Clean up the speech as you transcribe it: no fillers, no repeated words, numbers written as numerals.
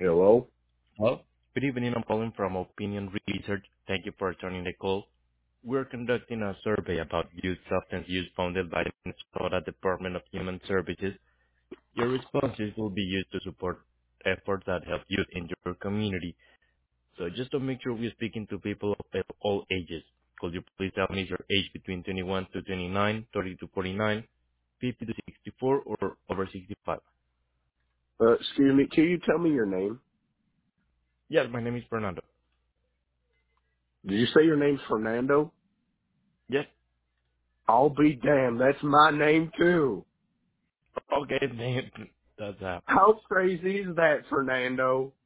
Hello? Hello. Good evening. I'm calling from Opinion Research. Thank you for turning the call. We're conducting a survey about youth substance use funded by the Minnesota Department of Human Services. Your responses will be used to support efforts that help youth in your community. So just to make sure we're speaking to people of all ages, could you please tell me your age between 21 to 29, 30 to 49, 50 to 64, or over 65? Excuse me, can you tell me your name? Yes, my name is Fernando. Did you say your name's Fernando? Yes. I'll be damned, that's my name too. Okay, that's How crazy is that, Fernando?